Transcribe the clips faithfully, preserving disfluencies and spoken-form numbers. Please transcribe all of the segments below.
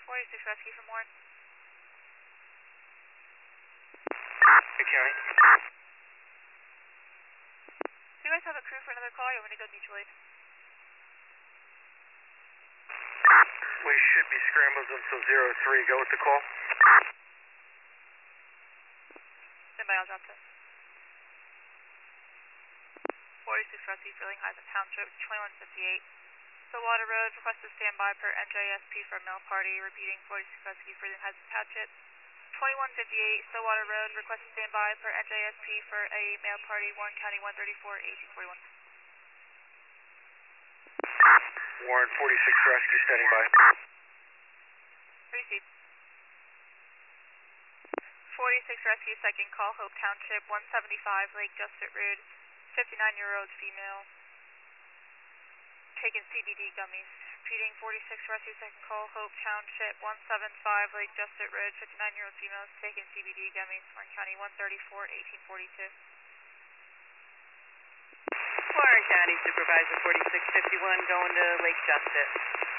forty-six Rescue from Warren. Hey, County. Do you guys have a crew for another call, or you want me to go mutual aid? We should be scrambled until zero three. Go with the call. Standby, I'll drop it. forty-six Rescue, Feeling Heights Township, twenty-one fifty-eight. Stillwater Road, request to stand by per N J S P for a mail party. Repeating, forty-six Rescue, Feeling Heights Township, twenty-one fifty-eight. Stillwater Road, request to stand by per N J S P for a mail party. Warren County one thirty-four, eighteen forty-one. Warren, forty-six Rescue, standing by. Received. forty-six Rescue, second call, Hope Township, one seventy-five Lake Justit Road, fifty-nine-year-old female, taking C B D gummies. Repeating, forty-six Rescue, second call, Hope Township, one seventy-five Lake Justit Road, fifty-nine-year-old female, taking C B D gummies. Warren County one thirty-four, eighteen forty-two. Warren County Supervisor forty-six fifty-one going to Lake Justit.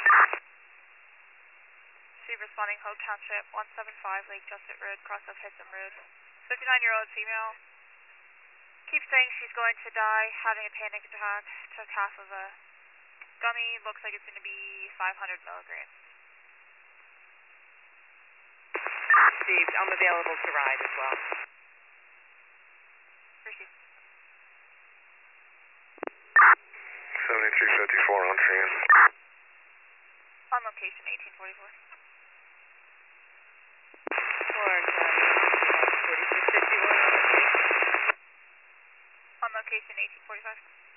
Receive responding, Hope Township, one seventy-five Lake Justit Road, cross of Hitham Road. fifty-nine-year-old female, keeps saying she's going to die, having a panic attack, took half of a gummy, looks like it's going to be five hundred milligrams. Received. I'm available to ride as well. Received. seventy-three fifty-four on trans. On location, eighteen forty-four. Warren County forty-six fifty-one. On location, eighteen forty-five.